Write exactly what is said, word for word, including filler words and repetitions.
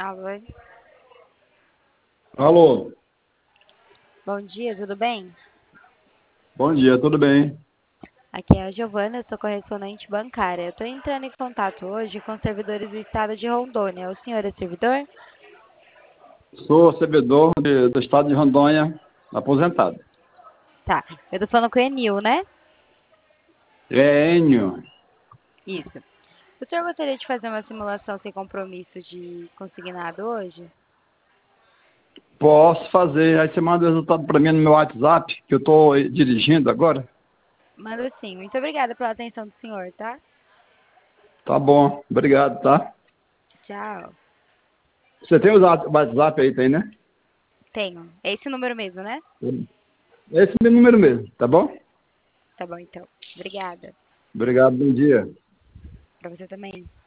Alô? Alô, Bom dia, tudo bem? bom dia, tudo bem? Aqui é a Giovana, eu sou correspondente bancária. Eu estou entrando em contato hoje com servidores do estado de Rondônia. O senhor é servidor? Sou servidor de- do estado de Rondônia, aposentado. Tá. Eu tô falando com o Enil, né? É Enio. Isso. O senhor gostaria de fazer uma simulação sem compromisso de consignado hoje? Posso fazer, aí você manda o resultado para mim no meu WhatsApp, que eu estou dirigindo agora. Manda sim. Muito obrigada pela atenção do senhor, tá? Tá bom, obrigado, tá? Tchau. Você tem o Whats- WhatsApp aí, tem, né? Tenho. É esse número mesmo, né? Esse é o meu número mesmo, tá bom? Tá bom, então. Obrigada. Obrigado, bom dia. Pra você também.